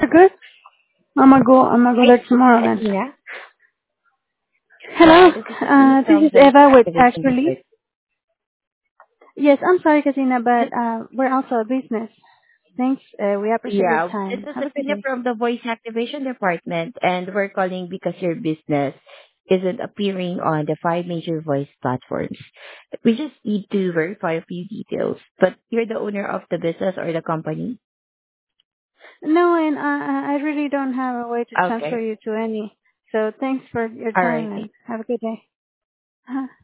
good? I'm gonna go Hi, there tomorrow then. Athena. Hello, This is Lee this from is Voice Eva with Activation Actually. Report. Yes, I'm sorry, Casina, but This, we're also a business. Thanks. We appreciate your this time. is Have a good Athena day. from the Voice Activation Department, and we're calling because your business isn't appearing on the five major voice platforms. We just need to verify a few details, but you're the owner of the business or the company? No, and I really don't have a way to transfer Okay. you to any. So thanks for your All time right. and have a good day.